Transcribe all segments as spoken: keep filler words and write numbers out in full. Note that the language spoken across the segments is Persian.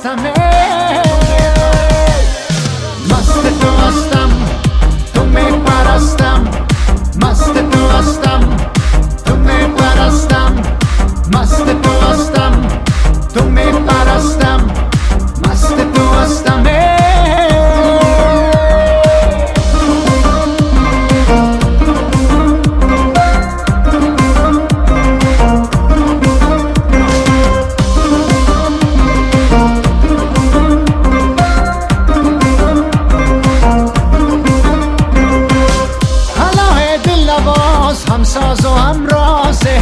پرستم مست تو هستم تو می پرستم مست تو هستم تو می پرستم مست تو هستم تو می پرستم مست تو هستم همساز و همرازه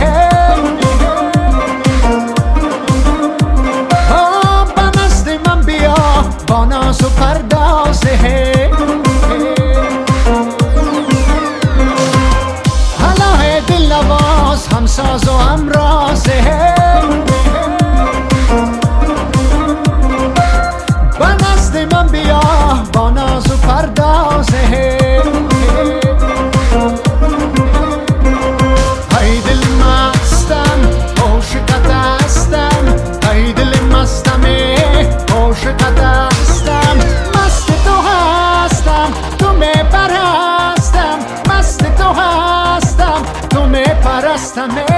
به نزد من بیا با ناز و پردازه حالا دل نواز همساز و همرازه به نزد من بیا با ناز و پردازه پرستم